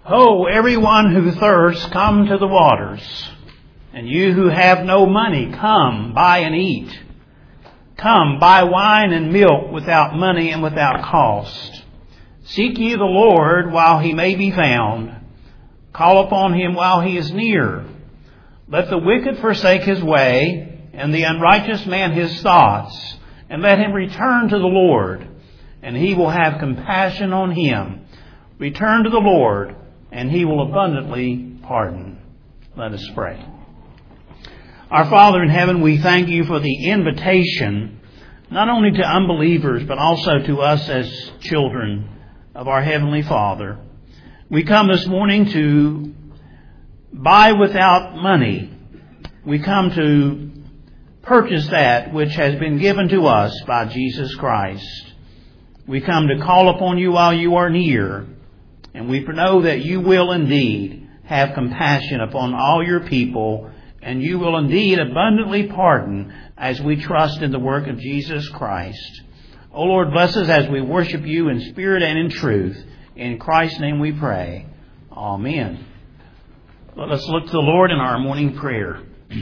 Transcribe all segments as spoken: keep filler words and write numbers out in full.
Ho, everyone who thirsts, come to the waters. And you who have no money, come, buy and eat. Come, buy wine and milk without money and without cost. Seek ye the Lord while he may be found. Call upon him while he is near. Let the wicked forsake his way, and the unrighteous man his thoughts, and let him return to the Lord, and he will have compassion on him. Return to the Lord, and he will abundantly pardon. Let us pray. Our Father in heaven, we thank you for the invitation, not only to unbelievers, but also to us as children of our Heavenly Father. We come this morning to buy without money. We come to purchase that which has been given to us by Jesus Christ. We come to call upon you while you are near, and we know that you will indeed have compassion upon all your people, and you will indeed abundantly pardon as we trust in the work of Jesus Christ. O Lord, bless us as we worship you in spirit and in truth. In Christ's name we pray. Amen. Let us look to the Lord in our morning prayer.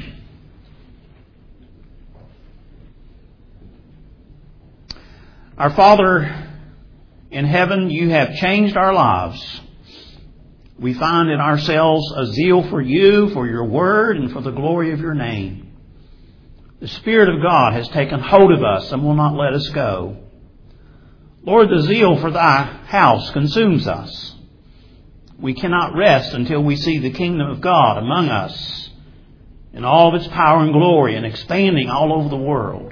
Our Father in heaven, you have changed our lives. We find in ourselves a zeal for you, for your word, and for the glory of your name. The Spirit of God has taken hold of us and will not let us go. Lord, the zeal for thy house consumes us. We cannot rest until we see the kingdom of God among us in all of its power and glory and expanding all over the world.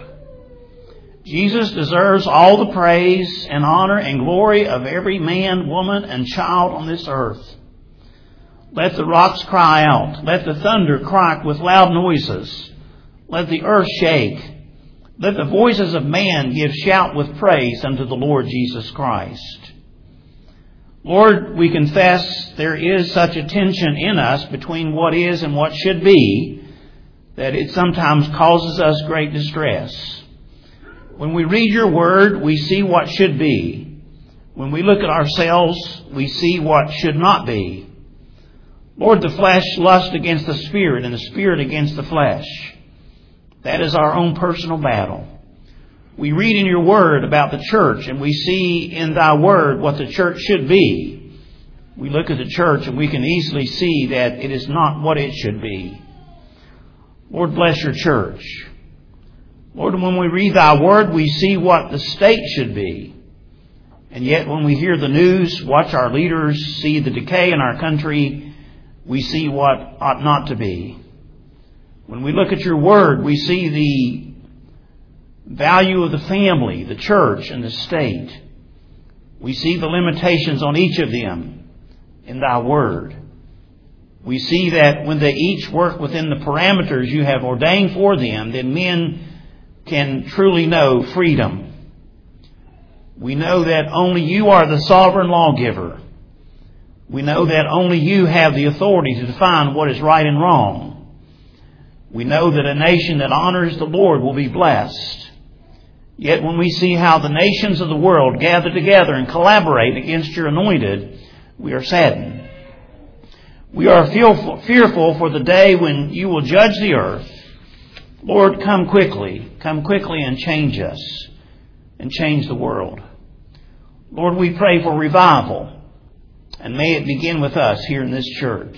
Jesus deserves all the praise and honor and glory of every man, woman, and child on this earth. Let the rocks cry out. Let the thunder crack with loud noises. Let the earth shake. Let the voices of man give shout with praise unto the Lord Jesus Christ. Lord, we confess there is such a tension in us between what is and what should be that it sometimes causes us great distress. When we read your word, we see what should be. When we look at ourselves, we see what should not be. Lord, the flesh lusts against the spirit and the spirit against the flesh. That is our own personal battle. We read in your word about the church, and we see in thy word what the church should be. We look at the church and we can easily see that it is not what it should be. Lord, bless your church. Lord, when we read thy word, we see what the state should be. And yet when we hear the news, watch our leaders, see the decay in our country, we see what ought not to be. When we look at your word, we see the value of the family, the church, and the state. We see the limitations on each of them in thy word. We see that when they each work within the parameters you have ordained for them, then men can truly know freedom. We know that only you are the sovereign lawgiver. We know that only you have the authority to define what is right and wrong. We know that a nation that honors the Lord will be blessed. Yet when we see how the nations of the world gather together and collaborate against your anointed, we are saddened. We are fearful for the day when you will judge the earth. Lord, come quickly. Come quickly and change us and change the world. Lord, we pray for revival, and may it begin with us here in this church.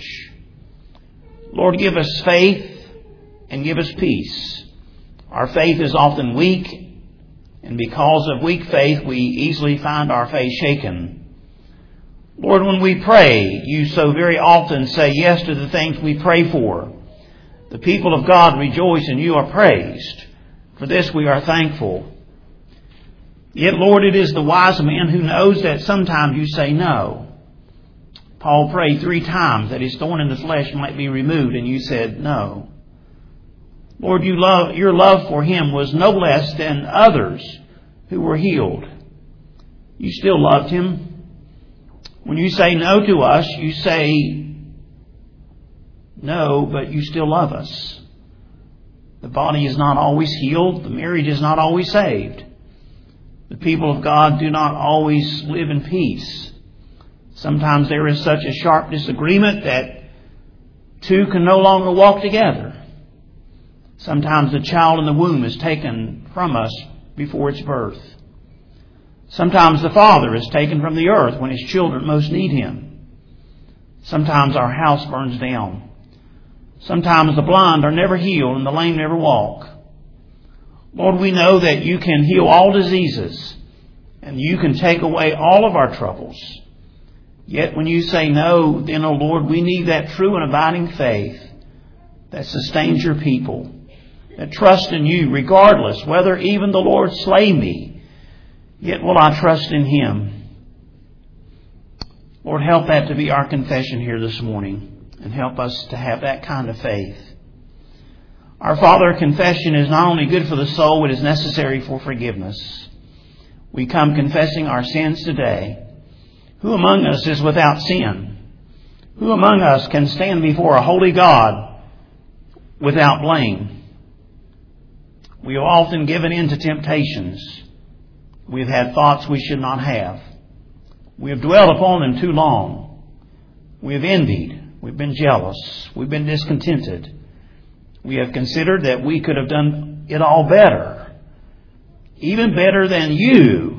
Lord, give us faith and give us peace. Our faith is often weak, and because of weak faith, we easily find our faith shaken. Lord, when we pray, you so very often say yes to the things we pray for. The people of God rejoice and you are praised. For this we are thankful. Yet, Lord, it is the wise man who knows that sometimes you say no. Paul prayed three times that his thorn in the flesh might be removed, and you said no. Lord, you love, your love for him was no less than others who were healed. You still loved him. When you say no to us, you say no, but you still love us. The body is not always healed. The marriage is not always saved. The people of God do not always live in peace. Sometimes there is such a sharp disagreement that two can no longer walk together. Sometimes the child in the womb is taken from us before its birth. Sometimes the father is taken from the earth when his children most need him. Sometimes our house burns down. Sometimes the blind are never healed and the lame never walk. Lord, we know that you can heal all diseases and you can take away all of our troubles. Yet when you say no, then, O Lord, we need that true and abiding faith that sustains your people, that trust in you regardless, whether even the Lord slay me, yet will I trust in him. Lord, help that to be our confession here this morning, and help us to have that kind of faith. Our Father, confession is not only good for the soul, it is necessary for forgiveness. We come confessing our sins today. Who among us is without sin? Who among us can stand before a holy God without blame? We have often given in to temptations. We have had thoughts we should not have. We have dwelt upon them too long. We have envied. We've been jealous. We've been discontented. We have considered that we could have done it all better, even better than you,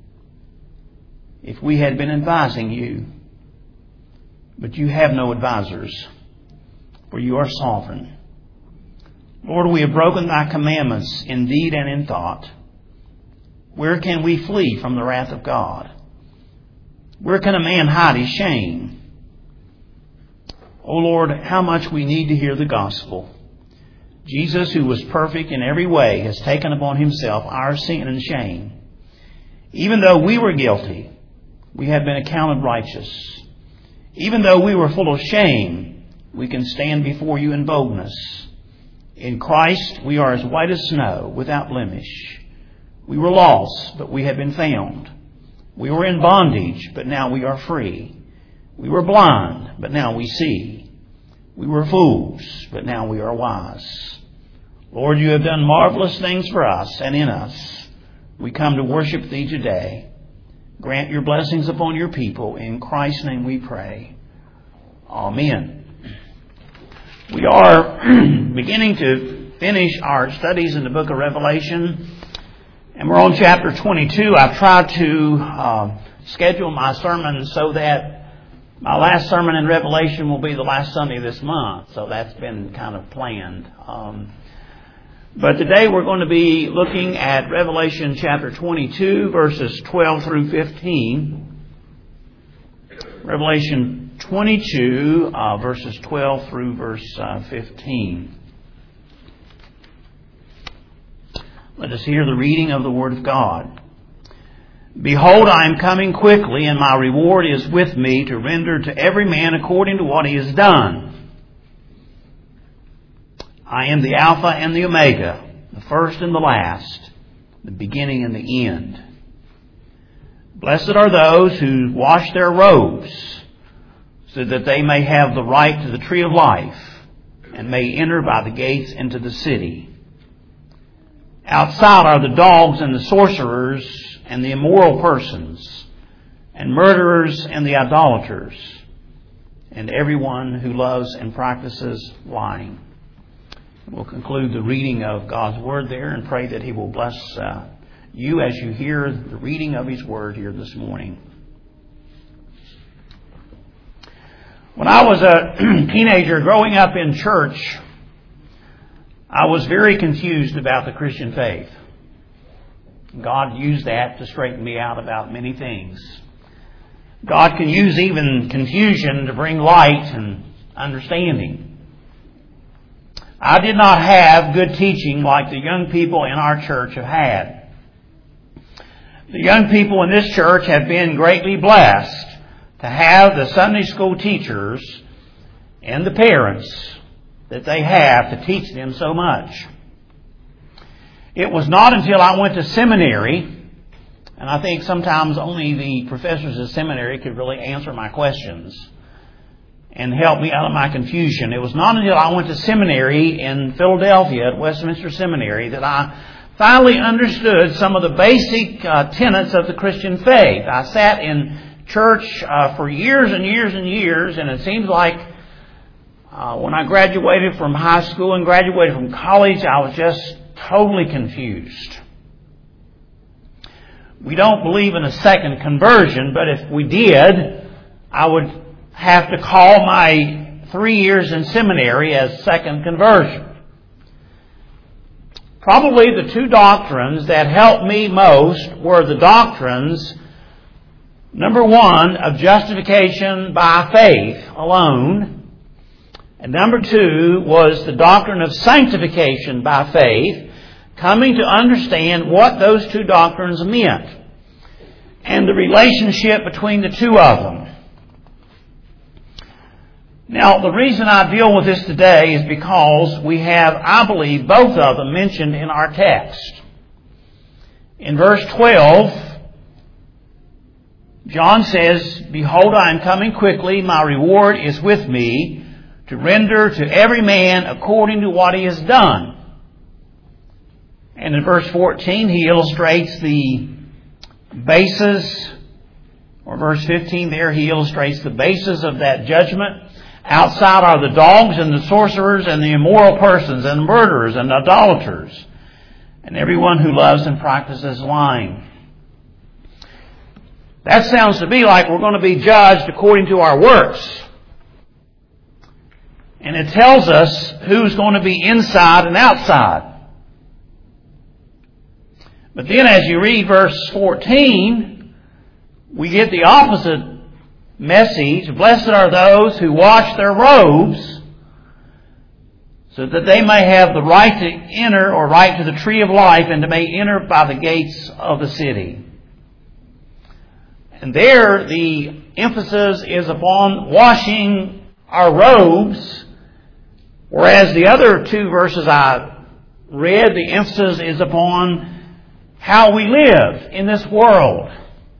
if we had been advising you. But you have no advisors, for you are sovereign. Lord, we have broken thy commandments in deed and in thought. Where can we flee from the wrath of God? Where can a man hide his shame? O Lord, how much we need to hear the gospel. Jesus, who was perfect in every way, has taken upon himself our sin and shame. Even though we were guilty, we have been accounted righteous. Even though we were full of shame, we can stand before you in boldness. In Christ, we are as white as snow, without blemish. We were lost, but we have been found. We were in bondage, but now we are free. We were blind, but now we see. We were fools, but now we are wise. Lord, you have done marvelous things for us and in us. We come to worship thee today. Grant your blessings upon your people. In Christ's name we pray. Amen. We are beginning to finish our studies in the book of Revelation. And we're on chapter twenty-two. I've tried to uh, schedule my sermon so that my last sermon in Revelation will be the last Sunday this month. So that's been kind of planned. Um, but today we're going to be looking at Revelation chapter twenty-two, verses twelve through fifteen. Revelation twenty-two, uh, verses twelve through verse uh, fifteen. Let us hear the reading of the Word of God. Behold, I am coming quickly, and my reward is with me to render to every man according to what he has done. I am the Alpha and the Omega, the first and the last, the beginning and the end. Blessed are those who wash their robes, so that they may have the right to the tree of life, and may enter by the gates into the city. Outside are the dogs and the sorcerers and the immoral persons and murderers and the idolaters and everyone who loves and practices lying. We'll conclude the reading of God's Word there and pray that He will bless uh, you as you hear the reading of His Word here this morning. When I was a teenager growing up in church, I was very confused about the Christian faith. God used that to straighten me out about many things. God can use even confusion to bring light and understanding. I did not have good teaching like the young people in our church have had. The young people in this church have been greatly blessed to have the Sunday school teachers and the parents that they have to teach them so much. It was not until I went to seminary, and I think sometimes only the professors of seminary could really answer my questions and help me out of my confusion. It was not until I went to seminary in Philadelphia at Westminster Seminary that I finally understood some of the basic uh, tenets of the Christian faith. I sat in church uh, for years and years and years, and it seems like uh, when I graduated from high school and graduated from college, I was just totally confused. We don't believe in a second conversion, but if we did, I would have to call my three years in seminary as second conversion. Probably the two doctrines that helped me most were the doctrines, number one, of justification by faith alone, and number two was the doctrine of sanctification by faith, coming to understand what those two doctrines meant and the relationship between the two of them. Now, the reason I deal with this today is because we have, I believe, both of them mentioned in our text. In verse twelve, John says, "Behold, I am coming quickly. My reward is with me to render to every man according to what he has done." And in verse fourteen, he illustrates the basis, or verse fifteen there, he illustrates the basis of that judgment. Outside are the dogs and the sorcerers and the immoral persons and murderers and idolaters and everyone who loves and practices lying. That sounds to me like we're going to be judged according to our works. And it tells us who's going to be inside and outside. But then as you read verse fourteen, we get the opposite message. Blessed are those who wash their robes so that they may have the right to enter or right to the tree of life and to may enter by the gates of the city. And there the emphasis is upon washing our robes, whereas the other two verses I read, the emphasis is upon how we live in this world.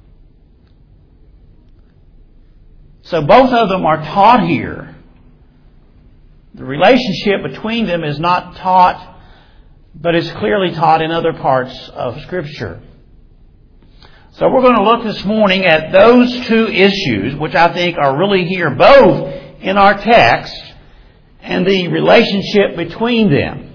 So both of them are taught here. The relationship between them is not taught, but is clearly taught in other parts of Scripture. So we're going to look this morning at those two issues, which I think are really here both in our text, and the relationship between them.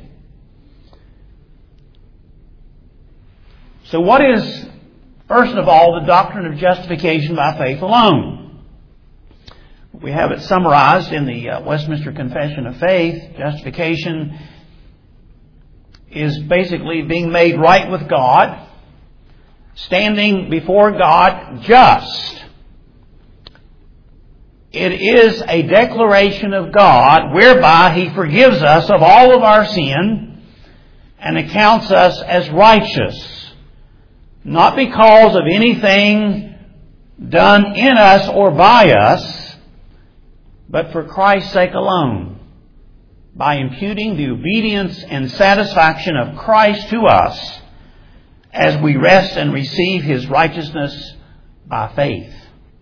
So what is, first of all, the doctrine of justification by faith alone? We have it summarized in the uh, Westminster Confession of Faith. Justification is basically being made right with God, standing before God just. It is a declaration of God whereby He forgives us of all of our sin and accounts us as righteous, not because of anything done in us or by us, but for Christ's sake alone, by imputing the obedience and satisfaction of Christ to us as we rest and receive His righteousness by faith.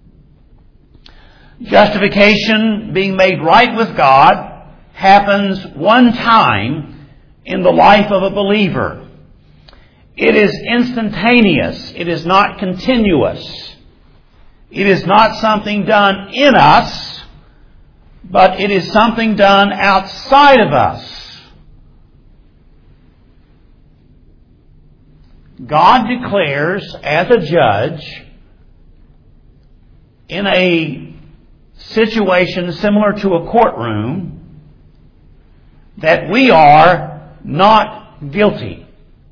Justification, being made right with God, happens one time in the life of a believer. It is instantaneous. It is not continuous. It is not something done in us, but it is something done outside of us. God declares as a judge in a situation similar to a courtroom that we are not guilty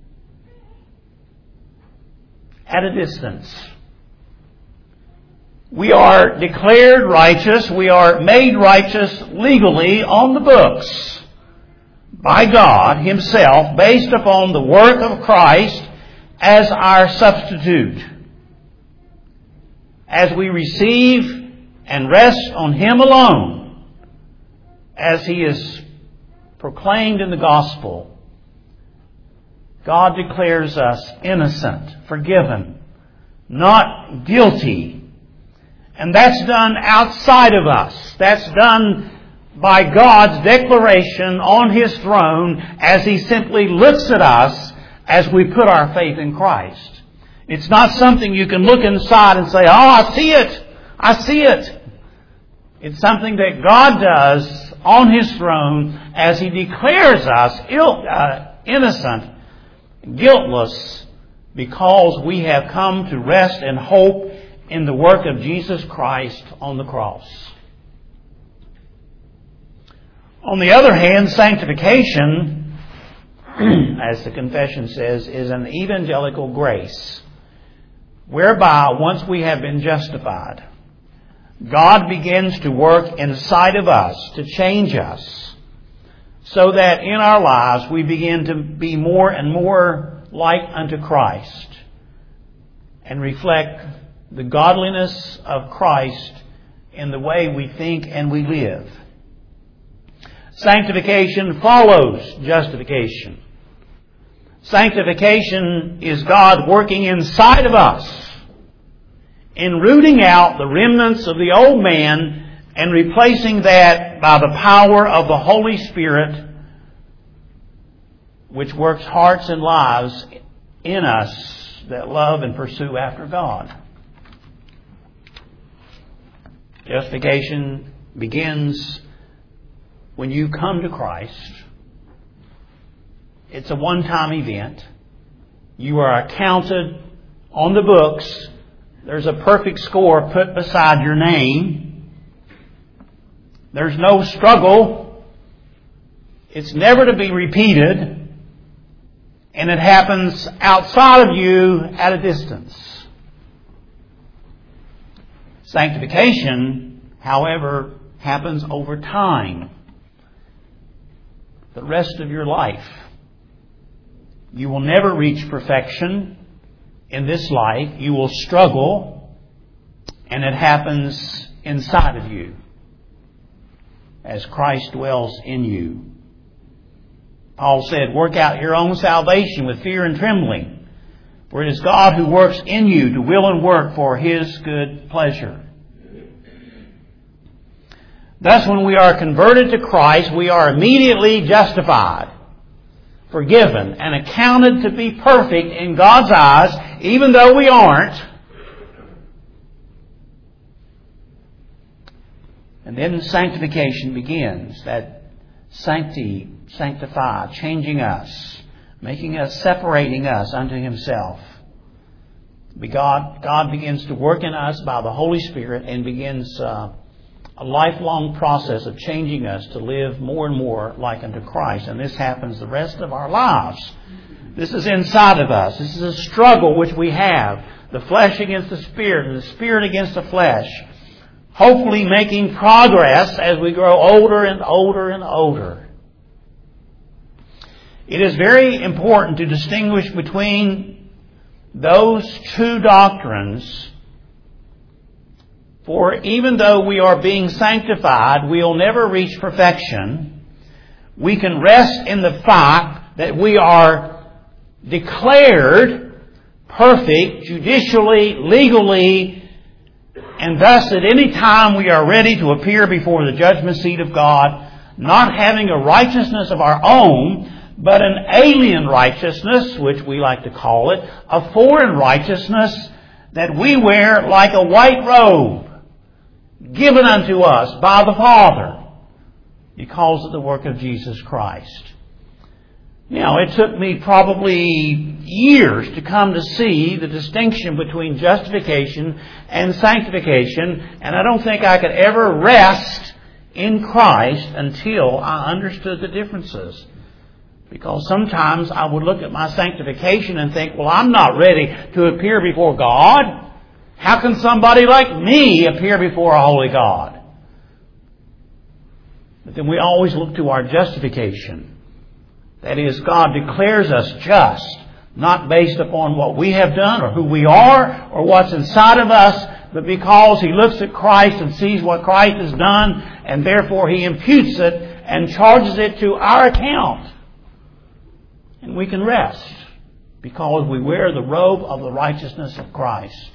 at a distance. We are declared righteous. We are made righteous legally on the books by God Himself based upon the work of Christ as our substitute. As we receive and rest on Him alone, as He is proclaimed in the gospel, God declares us innocent, forgiven, not guilty. And that's done outside of us. That's done by God's declaration on His throne as He simply looks at us as we put our faith in Christ. It's not something you can look inside and say, "Oh, I see it. I see it. It's something that God does on His throne as He declares us ill, uh, innocent, guiltless, because we have come to rest and hope in the work of Jesus Christ on the cross. On the other hand, sanctification, as the confession says, is an evangelical grace, whereby once we have been justified, God begins to work inside of us to change us, so that in our lives we begin to be more and more like unto Christ and reflect the godliness of Christ in the way we think and we live. Sanctification follows justification. Sanctification is God working inside of us in rooting out the remnants of the old man and replacing that by the power of the Holy Spirit, which works hearts and lives in us that love and pursue after God. Justification begins when you come to Christ. It's a one-time event. You are accounted on the books. There's a perfect score put beside your name. There's no struggle. It's never to be repeated. And it happens outside of you at a distance. Sanctification, however, happens over time. The rest of your life. You will never reach perfection in this life. You will struggle, and it happens inside of you as Christ dwells in you. Paul said, work out your own salvation with fear and trembling, for it is God who works in you to will and work for His good pleasure. Thus, when we are converted to Christ, we are immediately justified, forgiven, and accounted to be perfect in God's eyes, even though we aren't. And then sanctification begins, that sancti, sanctify, changing us, making us, separating us unto Himself. God, God begins to work in us by the Holy Spirit and begins uh, a lifelong process of changing us to live more and more like unto Christ. And this happens the rest of our lives. This is inside of us. This is a struggle which we have. The flesh against the Spirit and the Spirit against the flesh. Hopefully making progress as we grow older and older and older. It is very important to distinguish between those two doctrines. For even though we are being sanctified, we'll never reach perfection. We can rest in the fact that we are declared perfect, judicially, legally, and thus at any time we are ready to appear before the judgment seat of God, not having a righteousness of our own, but an alien righteousness, which we like to call it, a foreign righteousness that we wear like a white robe, given unto us by the Father because of the work of Jesus Christ. Now, it took me probably years to come to see the distinction between justification and sanctification, and I don't think I could ever rest in Christ until I understood the differences. Because sometimes I would look at my sanctification and think, well, I'm not ready to appear before God. How can somebody like me appear before a holy God? But then we always look to our justification. That is, God declares us just, not based upon what we have done or who we are or what's inside of us, but because He looks at Christ and sees what Christ has done, and therefore He imputes it and charges it to our account. And we can rest because we wear the robe of the righteousness of Christ.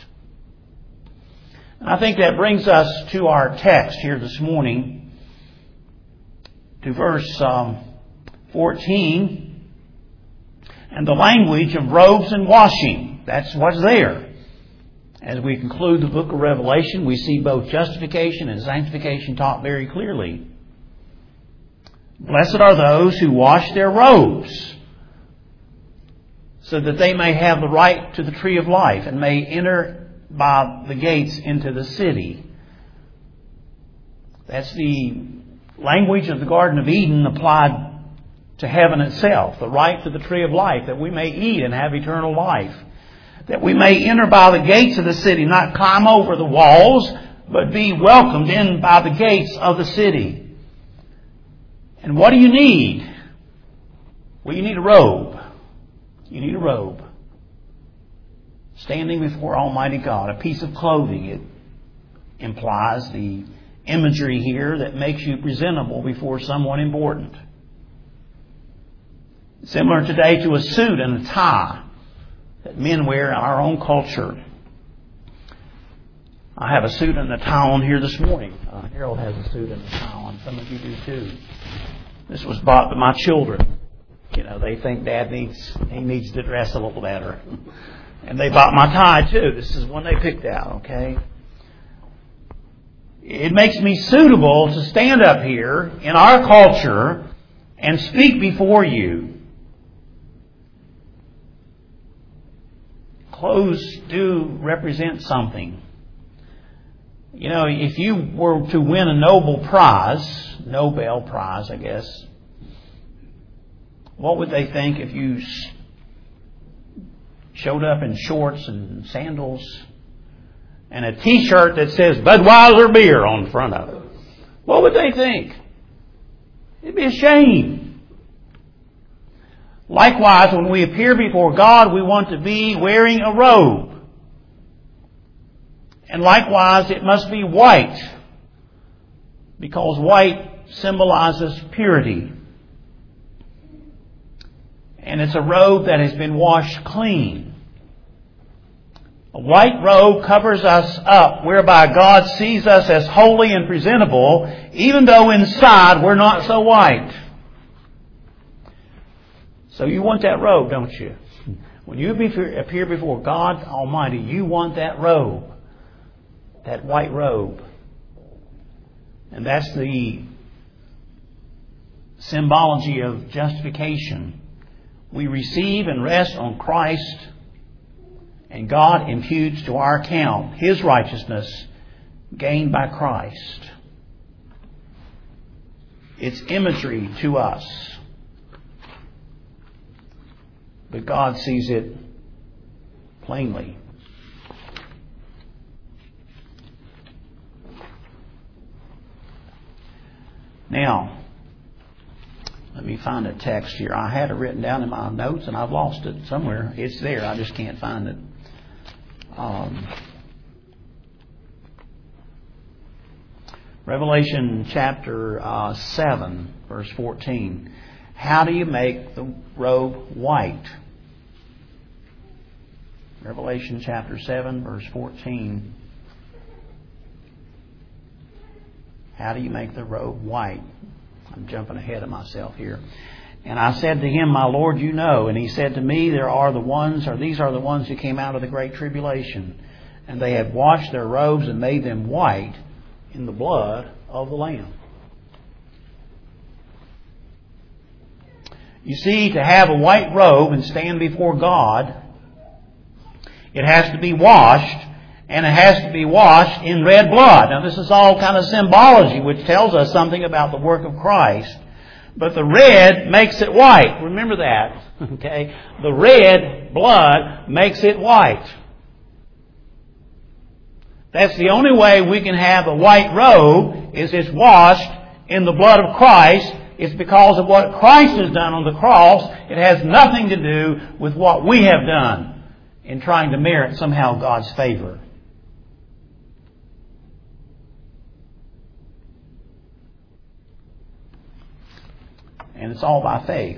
I think that brings us to our text here this morning, to verse um, fourteen, and the language of robes and washing. That's what's there. As we conclude the book of Revelation, we see both justification and sanctification taught very clearly. Blessed are those who wash their robes, so that they may have the right to the tree of life and may enter by the gates into the city. That's the language of the Garden of Eden applied to heaven itself. The right to the tree of life, that we may eat and have eternal life. That we may enter by the gates of the city, not climb over the walls, but be welcomed in by the gates of the city. And what do you need? Well, you need a robe. You need a robe. Standing before Almighty God, a piece of clothing. It implies the imagery here that makes you presentable before someone important. Similar today to a suit and a tie that men wear in our own culture. I have a suit and a tie on here this morning. Uh, Harold has a suit and a tie on. Some of you do too. This was bought by my children. You know, they think Dad needs he needs to dress a little better. And they bought my tie too. This is one they picked out, okay? It makes me suitable to stand up here in our culture and speak before you. Clothes do represent something. You know, if you were to win a Nobel Prize, Nobel Prize, I guess, what would they think if you showed up in shorts and sandals and a T-shirt that says Budweiser beer on the front of it? What would they think? It'd be a shame. Likewise, when we appear before God, we want to be wearing a robe. And likewise, it must be white, because white symbolizes purity. And it's a robe that has been washed clean. A white robe covers us up, whereby God sees us as holy and presentable, even though inside we're not so white. So you want that robe, don't you? When you appear before God Almighty, you want that robe. That white robe. And that's the symbology of justification. We receive and rest on Christ, and God imputes to our account His righteousness gained by Christ. It's imagery to us. But God sees it plainly. Now, let me find a text here. I had it written down in my notes and I've lost it somewhere. It's there. I just can't find it. Um, Revelation chapter uh, seven, verse fourteen. How do you make the robe white? Revelation chapter seven, verse fourteen. How do you make the robe white? I'm jumping ahead of myself here. And I said to him, my Lord, you know. And he said to me, there are the ones, or these are the ones who came out of the great tribulation. And they have washed their robes and made them white in the blood of the Lamb. You see, to have a white robe and stand before God, it has to be washed, and it has to be washed in red blood. Now, this is all kind of symbology, which tells us something about the work of Christ. But the red makes it white. Remember that, okay? The red blood makes it white. That's the only way we can have a white robe, is it's washed in the blood of Christ. It's because of what Christ has done on the cross. It has nothing to do with what we have done in trying to merit somehow God's favor. And it's all by faith.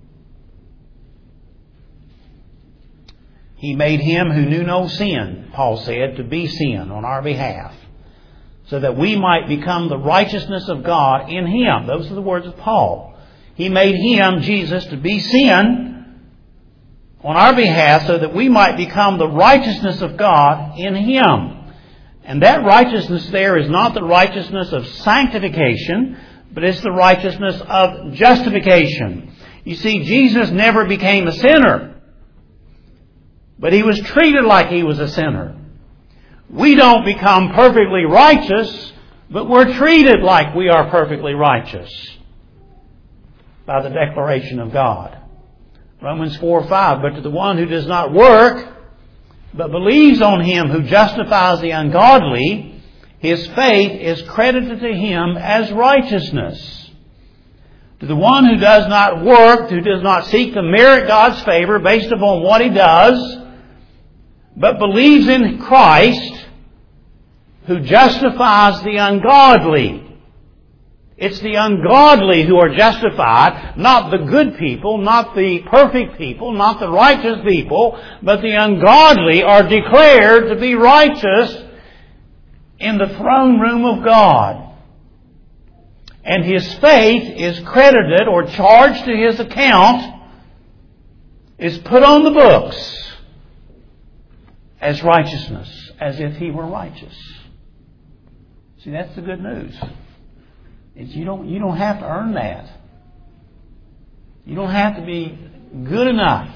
He made Him who knew no sin, Paul said, to be sin on our behalf, so that we might become the righteousness of God in Him. Those are the words of Paul. He made Him, Jesus, to be sin, on our behalf so that we might become the righteousness of God in Him. And that righteousness there is not the righteousness of sanctification, but it's the righteousness of justification. You see, Jesus never became a sinner, but He was treated like He was a sinner. We don't become perfectly righteous, but we're treated like we are perfectly righteous by the declaration of God. Romans four five, but to the one who does not work, but believes on Him who justifies the ungodly, his faith is credited to him as righteousness. To the one who does not work, who does not seek to merit God's favor based upon what he does, but believes in Christ, who justifies the ungodly. It's the ungodly who are justified, not the good people, not the perfect people, not the righteous people, but the ungodly are declared to be righteous in the throne room of God. And his faith is credited or charged to his account, is put on the books as righteousness, as if he were righteous. See, that's the good news. It's you don't you don't have to earn that. You don't have to be good enough.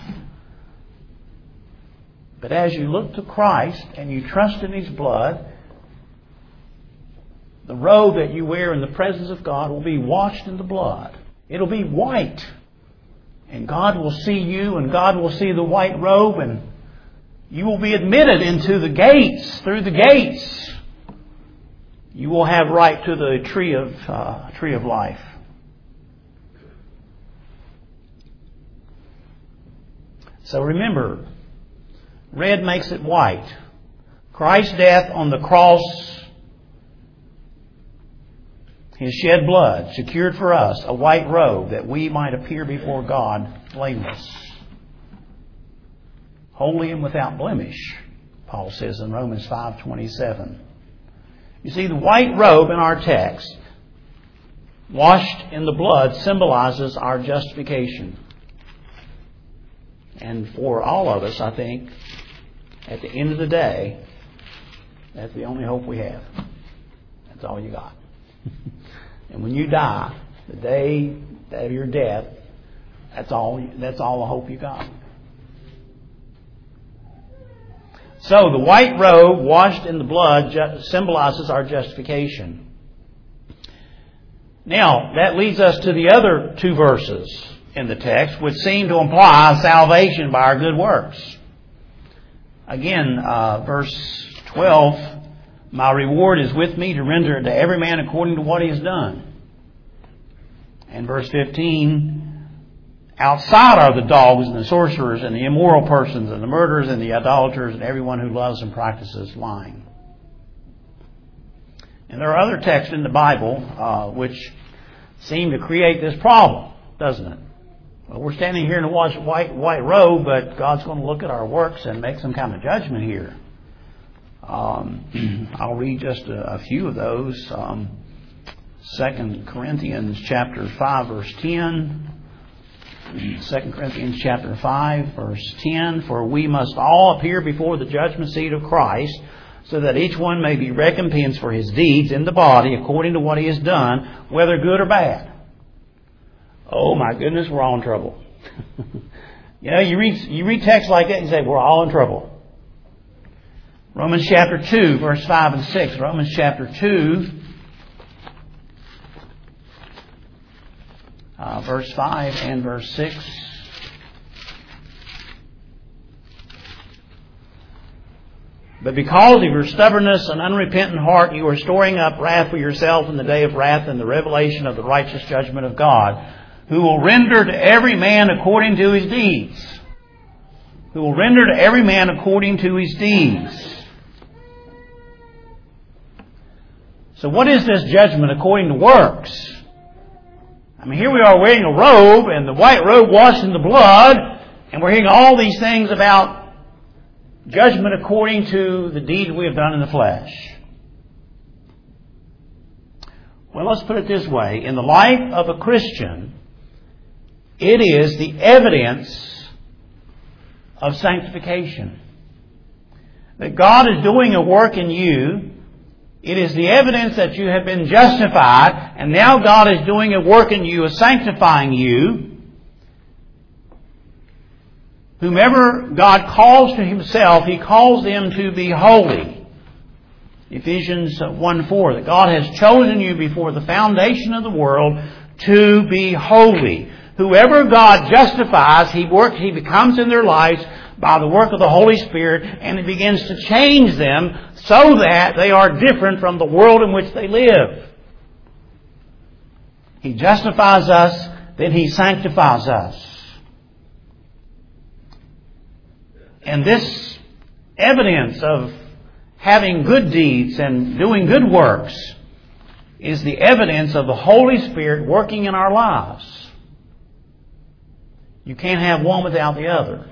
But as you look to Christ and you trust in His blood, the robe that you wear in the presence of God will be washed in the blood. It'll be white. And God will see you, and God will see the white robe, and you will be admitted into the gates, through the gates. You will have right to the tree of uh, tree of life. So remember, red makes it white. Christ's death on the cross, His shed blood, secured for us a white robe that we might appear before God blameless, holy and without blemish, Paul says in Romans five twenty-seven. You see, the white robe in our text, washed in the blood, symbolizes our justification. And for all of us, I think, at the end of the day, that's the only hope we have. That's all you got. And when you die, the day of your death, that's all, that's all the hope you got. So the white robe washed in the blood ju- symbolizes our justification. Now, that leads us to the other two verses in the text, which seem to imply salvation by our good works. Again, uh, verse twelve, my reward is with me to render to every man according to what he has done. And verse fifteen, outside are the dogs and the sorcerers and the immoral persons and the murderers and the idolaters and everyone who loves and practices lying. And there are other texts in the Bible uh, which seem to create this problem, doesn't it? Well, we're standing here in a white white robe, but God's going to look at our works and make some kind of judgment here. Um, I'll read just a, a few of those. Um, Second Corinthians chapter five, verse ten. Second Corinthians chapter five, verse ten. For we must all appear before the judgment seat of Christ, so that each one may be recompensed for his deeds in the body according to what he has done, whether good or bad. Oh my goodness, we're all in trouble. You know, you read you read texts like that and you say, we're all in trouble. Romans chapter two, verse five and six. Romans chapter two, uh, verse five and verse six. But because of your stubbornness and unrepentant heart, you are storing up wrath for yourself in the day of wrath and the revelation of the righteous judgment of God, who will render to every man according to his deeds. Who will render to every man according to his deeds. So what is this judgment according to works? I mean, here we are wearing a robe, and the white robe washed in the blood, and we're hearing all these things about judgment according to the deed we have done in the flesh. Well, let's put it this way. In the life of a Christian, it is the evidence of sanctification. That God is doing a work in you. It is the evidence that you have been justified, and now God is doing a work in you of sanctifying you. Whomever God calls to Himself, He calls them to be holy. Ephesians one four, that God has chosen you before the foundation of the world to be holy. Whoever God justifies, He works, He becomes in their lives by the work of the Holy Spirit, and it begins to change them so that they are different from the world in which they live. He justifies us, then He sanctifies us. And this evidence of having good deeds and doing good works is the evidence of the Holy Spirit working in our lives. You can't have one without the other.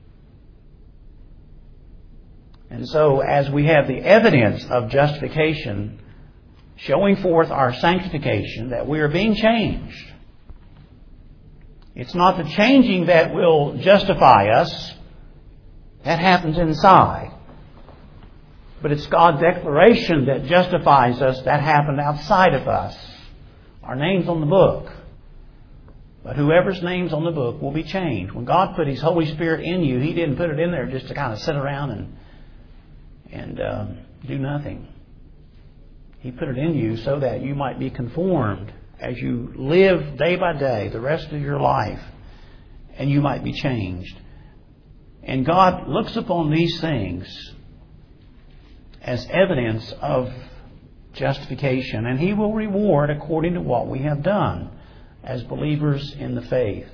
And so as we have the evidence of justification showing forth our sanctification, that we are being changed. It's not the changing that will justify us. That happens inside. But it's God's declaration that justifies us. That happened outside of us. Our name's on the book. But whoever's name's on the book will be changed. When God put His Holy Spirit in you, He didn't put it in there just to kind of sit around and and um, do nothing. He put it in you so that you might be conformed as you live day by day the rest of your life, and you might be changed. And God looks upon these things as evidence of justification, and He will reward according to what we have done as believers in the faith.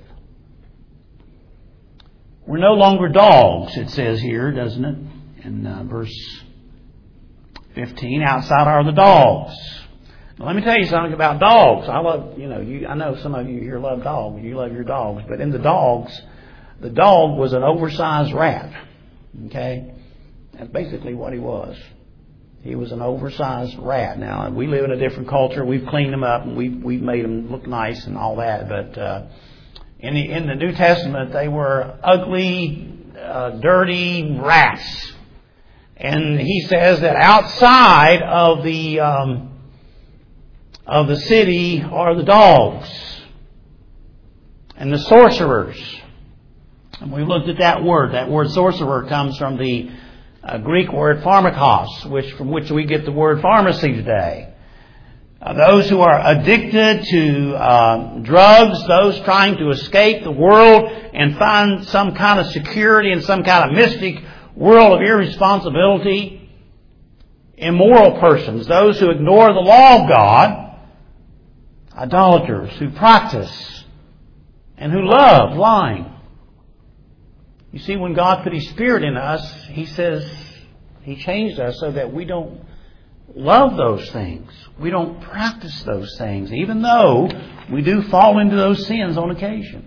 We're no longer dogs, it says here, doesn't it? In uh, verse fifteen, outside are the dogs. Now, let me tell you something about dogs. I love, you know, you, I know some of you here love dogs. You love your dogs. But in the dogs, the dog was an oversized rat. Okay? That's basically what he was. He was an oversized rat. Now, we live in a different culture. We've cleaned them up and we've, we've made them look nice and all that. But uh, in, the, in the New Testament, they were ugly, uh, dirty rats. And he says that outside of the um, of the city are the dogs and the sorcerers. And we looked at that word. That word sorcerer comes from the uh, Greek word pharmakos, which from which we get the word pharmacy today. Uh, those who are addicted to uh, drugs, those trying to escape the world and find some kind of security in some kind of mystic world of irresponsibility, immoral persons, those who ignore the law of God, idolaters who practice and who love lying. You see, when God put His Spirit in us, He says He changed us so that we don't love those things. We don't practice those things, even though we do fall into those sins on occasion.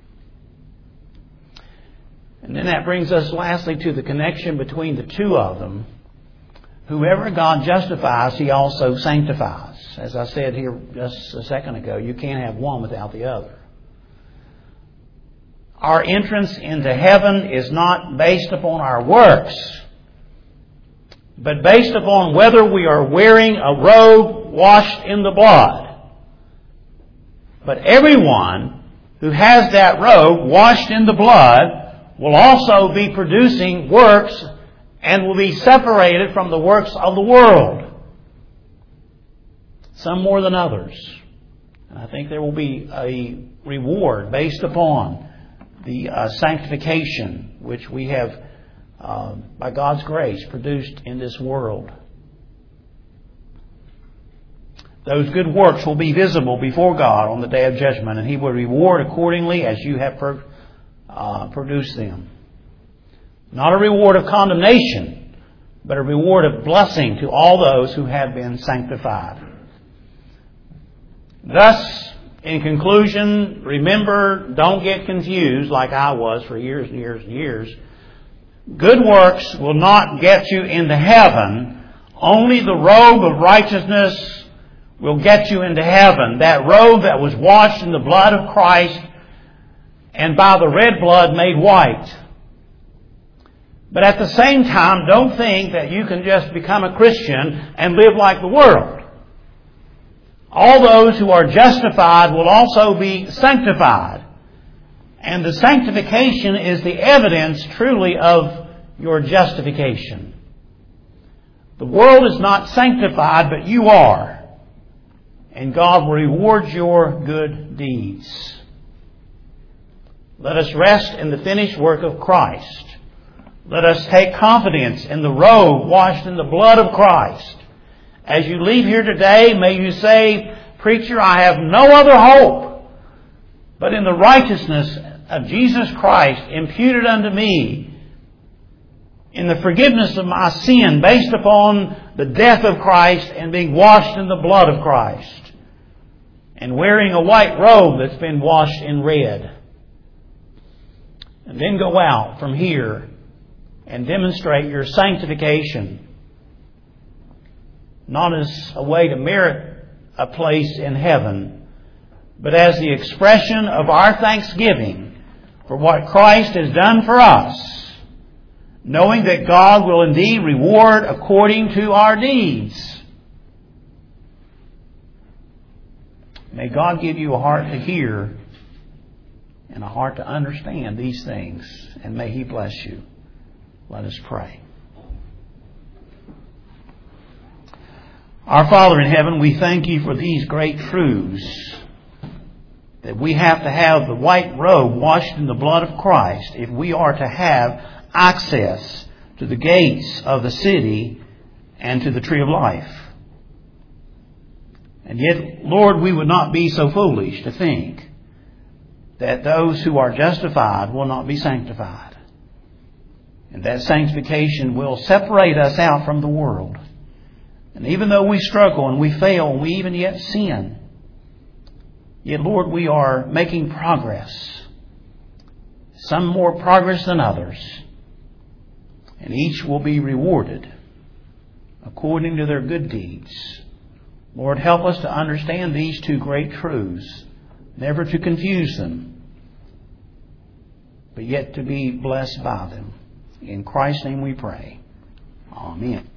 And then that brings us lastly to the connection between the two of them. Whoever God justifies, He also sanctifies. As I said here just a second ago, you can't have one without the other. Our entrance into heaven is not based upon our works, but based upon whether we are wearing a robe washed in the blood. But everyone who has that robe washed in the blood will also be producing works and will be separated from the works of the world. Some more than others. And I think there will be a reward based upon the uh, sanctification which we have, uh, by God's grace, produced in this world. Those good works will be visible before God on the day of judgment, and He will reward accordingly as you have per- uh, produced them. Not a reward of condemnation, but a reward of blessing to all those who have been sanctified. Thus, in conclusion, remember, don't get confused like I was for years and years and years. Good works will not get you into heaven. Only the robe of righteousness will get you into heaven. That robe that was washed in the blood of Christ and by the red blood made white. But at the same time, don't think that you can just become a Christian and live like the world. All those who are justified will also be sanctified. And the sanctification is the evidence truly of your justification. The world is not sanctified, but you are. And God will reward your good deeds. Let us rest in the finished work of Christ. Let us take confidence in the robe washed in the blood of Christ. As you leave here today, may you say, "Preacher, I have no other hope but in the righteousness of Jesus Christ imputed unto me, in the forgiveness of my sin based upon the death of Christ and being washed in the blood of Christ, and wearing a white robe that's been washed in red." And then go out from here and demonstrate your sanctification, not as a way to merit a place in heaven, but as the expression of our thanksgiving for what Christ has done for us, knowing that God will indeed reward according to our deeds. May God give you a heart to hear and a heart to understand these things, and may He bless you. Let us pray. Our Father in heaven, we thank You for these great truths, that we have to have the white robe washed in the blood of Christ if we are to have access to the gates of the city and to the tree of life. And yet, Lord, we would not be so foolish to think that those who are justified will not be sanctified. And that sanctification will separate us out from the world. And even though we struggle and we fail and we even yet sin, yet, Lord, we are making progress. Some more progress than others. And each will be rewarded according to their good deeds. Lord, help us to understand these two great truths, never to confuse them, but yet to be blessed by them. In Christ's name we pray. Amen.